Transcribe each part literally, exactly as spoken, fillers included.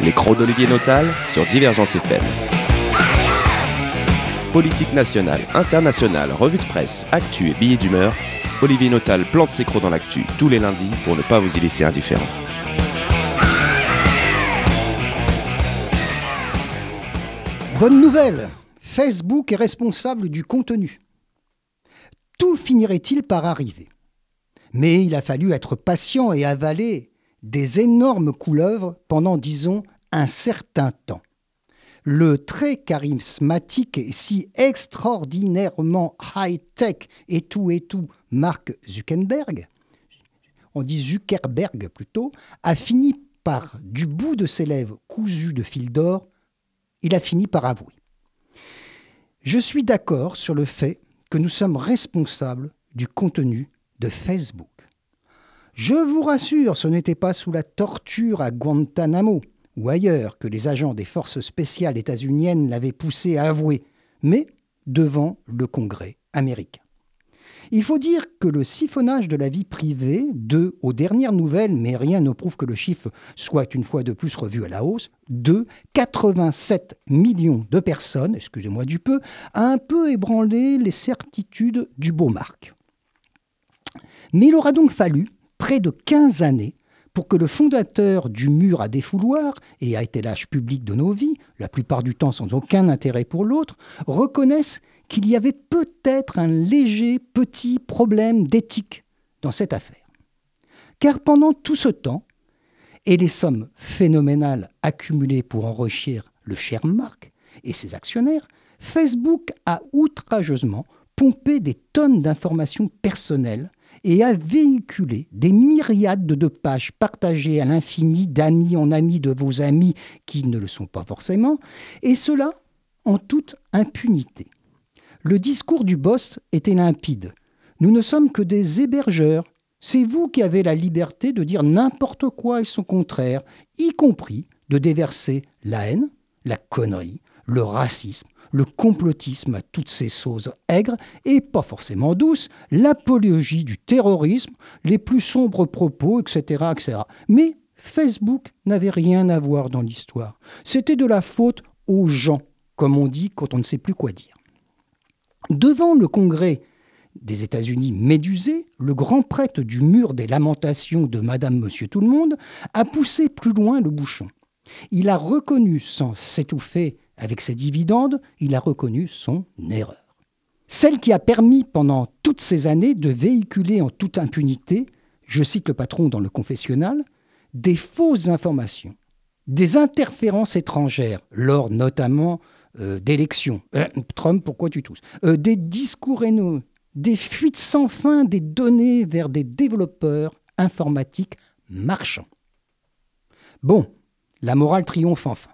Les crocs d'Olivier Notal sur Divergence F M. Politique nationale, internationale, revue de presse, actu et billets d'humeur, Olivier Notal plante ses crocs dans l'actu tous les lundis pour ne pas vous y laisser indifférent. Bonne nouvelle, Facebook est responsable du contenu. Tout finirait-il par arriver? Mais il a fallu être patient et avaler des énormes couleuvres pendant, disons, un certain temps. Le très charismatique et si extraordinairement high-tech et tout et tout Mark Zuckerberg, on dit Zuckerberg plutôt, a fini par, du bout de ses lèvres cousues de fil d'or, il a fini par avouer. Je suis d'accord sur le fait que nous sommes responsables du contenu de Facebook. Je vous rassure, ce n'était pas sous la torture à Guantanamo ou ailleurs que les agents des forces spéciales états-uniennes l'avaient poussé à avouer, mais devant le Congrès américain. Il faut dire que le siphonnage de la vie privée, de, aux dernières nouvelles, mais rien ne prouve que le chiffre soit une fois de plus revu à la hausse, de quatre-vingt-sept millions de personnes, excusez-moi du peu, a un peu ébranlé les certitudes du beau Marc. Mais il aura donc fallu près de quinze années pour que le fondateur du mur à défouloir, et à étalage public de nos vies, la plupart du temps sans aucun intérêt pour l'autre, reconnaisse qu'il y avait peut-être un léger petit problème d'éthique dans cette affaire. Car pendant tout ce temps, et les sommes phénoménales accumulées pour enrichir le cher Mark et ses actionnaires, Facebook a outrageusement pompé des tonnes d'informations personnelles et a véhiculé des myriades de pages partagées à l'infini d'amis en amis de vos amis qui ne le sont pas forcément, et cela en toute impunité. Le discours du boss était limpide. Nous ne sommes que des hébergeurs. C'est vous qui avez la liberté de dire n'importe quoi et son contraire, y compris de déverser la haine, la connerie, le racisme, le complotisme à toutes ces sauces aigres et pas forcément douces, l'apologie du terrorisme, les plus sombres propos, et cetera, et cetera. Mais Facebook n'avait rien à voir dans l'histoire. C'était de la faute aux gens, comme on dit quand on ne sait plus quoi dire. Devant le Congrès des États-Unis médusé, le grand prêtre du mur des lamentations de Madame Monsieur Tout-le-Monde a poussé plus loin le bouchon. Il a reconnu, sans s'étouffer avec ses dividendes, il a reconnu son erreur. Celle qui a permis pendant toutes ces années de véhiculer en toute impunité, je cite le patron dans le confessionnal, des fausses informations, des interférences étrangères, lors notamment euh, d'élections. Euh, Trump, pourquoi tu tousses euh, Des discours haineux, des fuites sans fin des données vers des développeurs informatiques marchands. Bon, la morale triomphe enfin.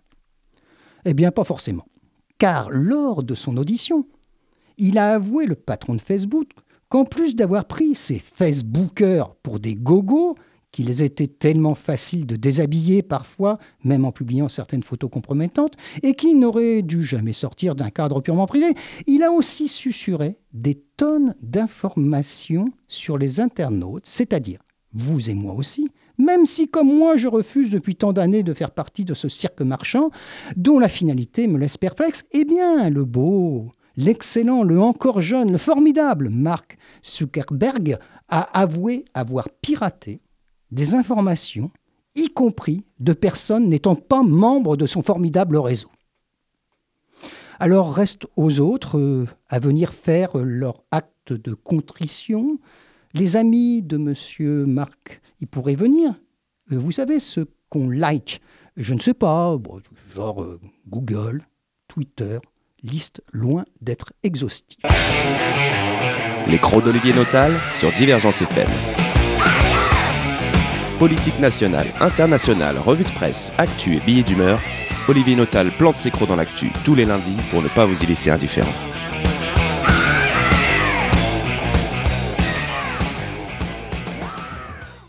Eh bien, pas forcément. Car lors de son audition, il a avoué, le patron de Facebook, qu'en plus d'avoir pris ces Facebookers pour des gogos, qu'ils étaient tellement faciles de déshabiller parfois, même en publiant certaines photos compromettantes, et qui n'auraient dû jamais sortir d'un cadre purement privé, il a aussi susurré des tonnes d'informations sur les internautes, c'est-à-dire, vous et moi aussi, même si, comme moi, je refuse depuis tant d'années de faire partie de ce cirque marchand, dont la finalité me laisse perplexe, eh bien, le beau, l'excellent, le encore jeune, le formidable Mark Zuckerberg a avoué avoir piraté des informations, y compris de personnes n'étant pas membres de son formidable réseau. Alors, reste aux autres euh, à venir faire leur acte de contrition. Les amis de Monsieur Mark, ils pourraient venir. Vous savez, ce qu'on like, je ne sais pas, bon, genre euh, Google, Twitter, liste loin d'être exhaustive. Les crocs d'Olivier Notal sur Divergence F M. Politique nationale, internationale, revue de presse, actu et billets d'humeur, Olivier Notal plante ses crocs dans l'actu tous les lundis pour ne pas vous y laisser indifférent.